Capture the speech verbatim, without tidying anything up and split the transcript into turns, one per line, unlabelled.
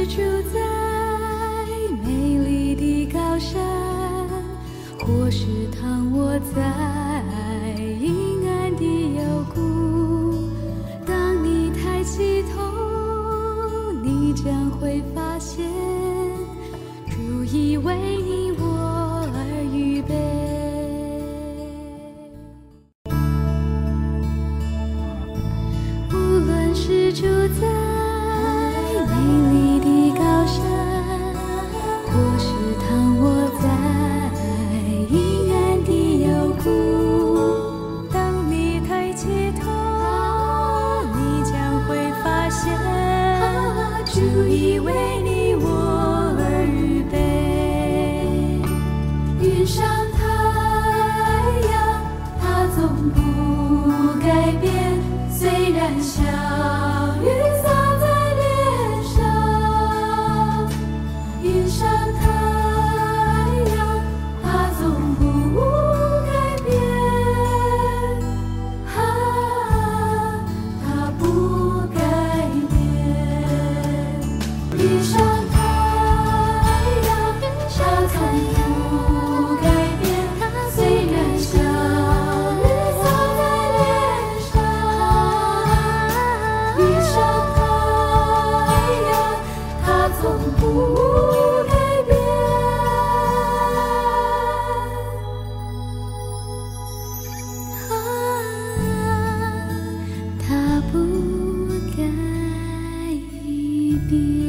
住在美丽的高山，或是躺卧在阴暗的幽谷。当你抬起头，你将会发现，主已为你我而预备。无论是住在美丽的高山，或是躺卧在阴暗的幽谷，当你抬起头，你将会发现，主已为你我而预备。云上太阳，它总不改变，虽然小雨洒在脸上。云上太阳，它总不改变，啊，它不改变。云上太阳，它从不改变，虽然小雨洒在脸上。云上太阳，它从不改变，啊，它不改变。